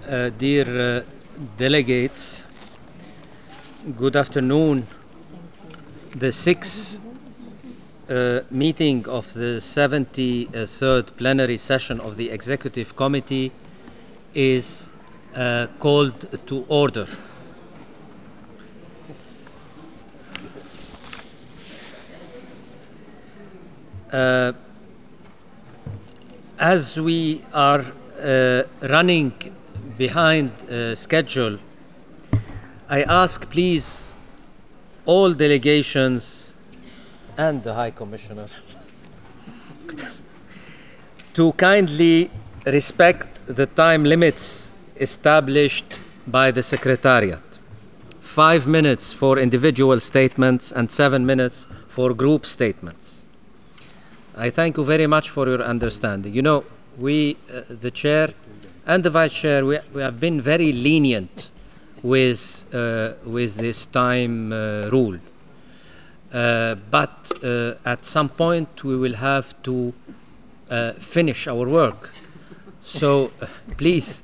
Dear delegates, good afternoon. The sixth meeting of the 73rd plenary session of the Executive Committee is called to order. As we are running behind schedule, I ask please all delegations and the High Commissioner to kindly respect the time limits established by the Secretariat. 5 minutes for individual statements and 7 minutes for group statements. I thank you very much for your understanding. You know, we, the Chair and the Vice Chair, we have been very lenient with this time rule. But at some point we will have to finish our work. So please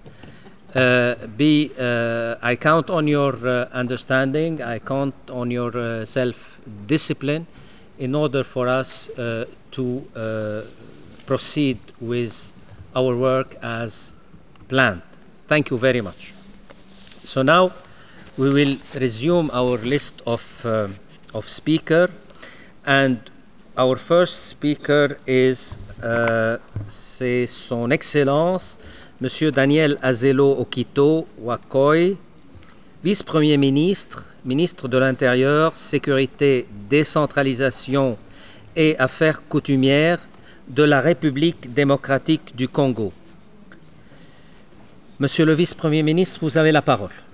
I count on your understanding, I count on your self-discipline in order for us to proceed with our work as planned. Thank you very much. So now we will resume our list of speakers, and our first speaker is c'est Son Excellence Monsieur Daniel Azelo Okito Wakoy, vice-premier ministre, ministre de l'Intérieur, Sécurité, Décentralisation et Affaires coutumières de la République démocratique du Congo. Monsieur le vice-premier ministre, vous avez la parole.